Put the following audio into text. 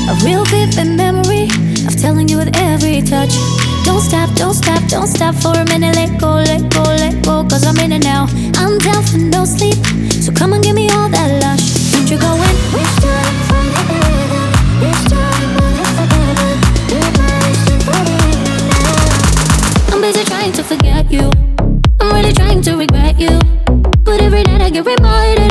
A real vivid memory of telling you with every touch. Don't stop, don't stop, don't stop for a minute. Let go, let go, let go, cause I'm in it now. I'm down for no sleep, so come and give me all that lush. Don't you go in? Which time for the rhythm? Which time will it together? Do my strength for the rhythm now. I'm busy trying to forget you. I'm really trying to regret you, but every night I get reminded